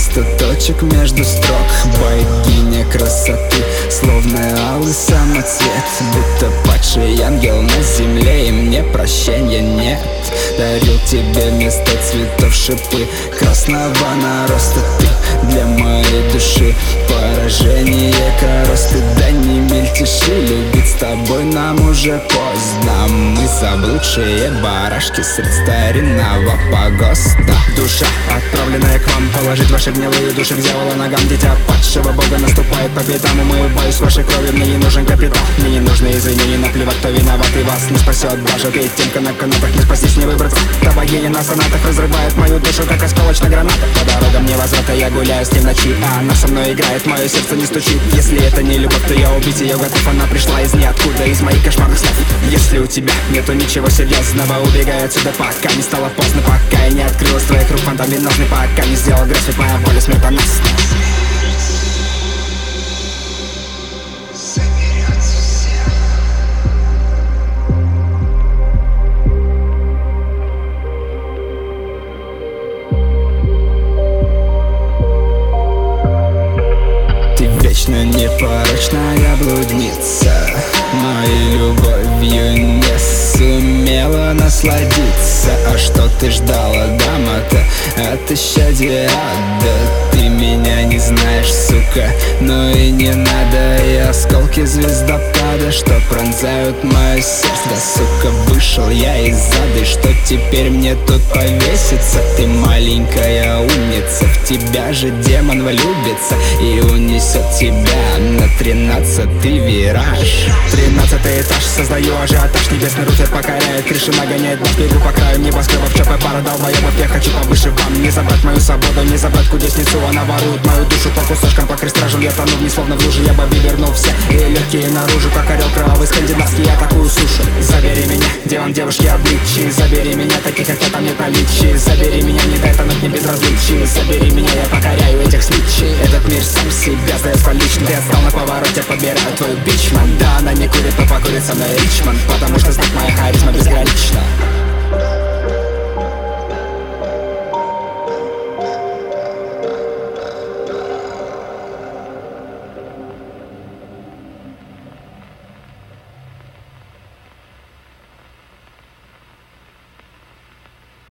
просто точек между строк. Богиня красоты, словно алый самоцвет, будто падший ангел на земле, и мне прощения нет. Дарил тебе вместо цветов шипы красного нароста. Ты для моей души поражение, коросты. Да не мельтеши, любить с тобой нам уже поздно. Мы заблудшие барашки средь старинного погоста. Душа, отправленная к вам, положить ваши гнилые души к дьяволу ногам. Дитя падшего бога наступает по пятам, умываюсь вашей кровью, мне не нужен капитал. Мне не нужны извинения, наплевать, кто виноват, и вас не спасет даже перед тем, как на канатах не спастись, не выбраться. Та богиня на сонатах разрывает мою душу, как осколочная граната. По дорогам невозврата я гуляю с темночи, а она со мной играет, мое сердце не стучит. Если это не любовь, то я убить ее готов. Она пришла из ниоткуда, из моих кошмарных снов. Если у тебя нету ничего серьезного, убегай отсюда, пока не стало поздно, пока я не открыл из твоих рук фонтан венозный, пока не сделал грязь, ведь моя боль смертоносна. Вечно непорочная блудница, но и любовью не сумела насладиться. А что ты ждала, дама-то, от исчадия ада? Ты меня не знаешь, сука, но и не надо. И осколки звездопада, что пронзают мое сердце. Да, сука, вышел я из ада, и что теперь мне тут повеситься? Ты маленькая умница, в тебя же демон влюбится и унесет тебя на 13-й вираж. 13-й этаж, создаю ажиотаж, небесный русер покоряет крыши, нагоняет нас, бегу по краю небоскребов, ЧП пара долбоебов. Я хочу повыше вам, не забрать мою свободу, не забрать кудесницу. Она ворует мою душу по кусочкам, по крестражам. Я тону в ней словно в луже, я бы вывернулся, и легкие наружу, как орел кровавый скандинавский, я такую сушу. Забери меня, где он, девушки обличья, забери меня, таких как я там нет наличия. Забери меня, не дай тонуть мне безразличия. Забери меня, я покоряю этих снитчей. Этот мир сам себя сдает лично. Ты отстал на повороте, подбираю твою бичман. Да, она не курит, но покурит со мной Ричмонд, потому что знает моя харизма безгранична.